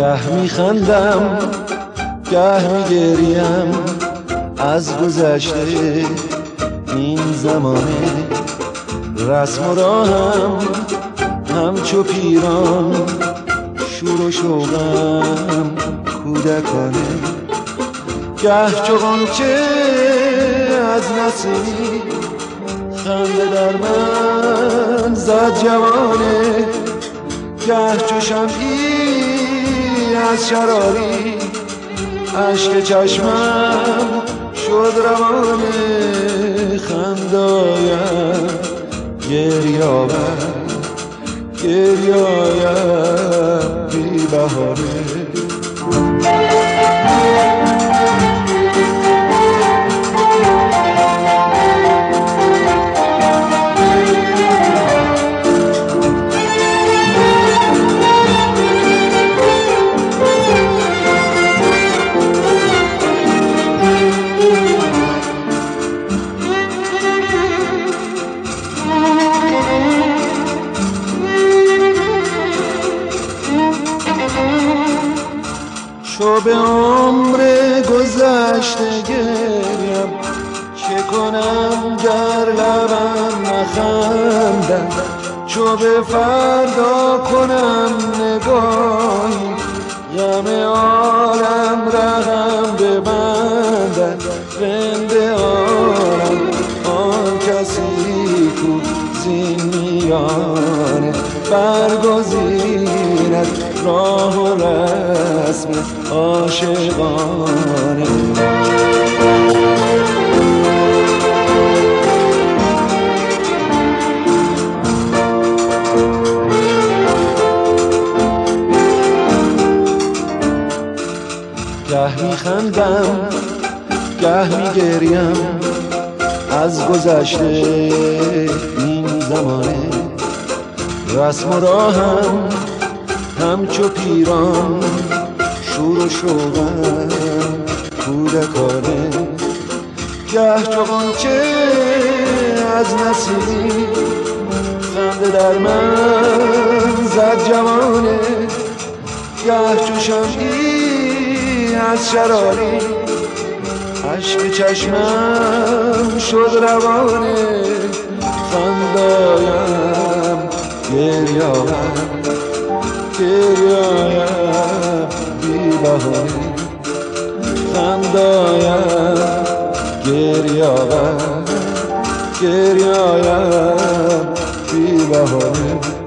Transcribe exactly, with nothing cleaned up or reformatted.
گه میخندم گه میگریم از گذشته این زمانه، رسم و راهم همچو پیران، شور و شوقم کودکانه. گه چو غنچه از نسیمی خنده در من زد جوانه، گه چو شمعی از شراری اشک چشمم شد روانه. خندایم گریایم گریایم بی بهانه. چو به عمر گذشته گریم، چه کنم گر لبم نخندم؟ چو به فردا کنم نگاهی، غم عالم رهم ببندد. رند عالم آن کسی کو زین میانه برگزیند راه و رسم عاشقانه. گه میخندم گه میگریم از گذشته این زمانه، رسم و راهم همچو پیران، شور و شوقم کودکانه. گه چو غنچه از نسیمی خنده در من زد جوانه، گه چو شمعی از شراری اشک چشمم شد روانه. خندایم گریایم گریایم بی بهانه. خندایم گریایم گریایم بی بهانه.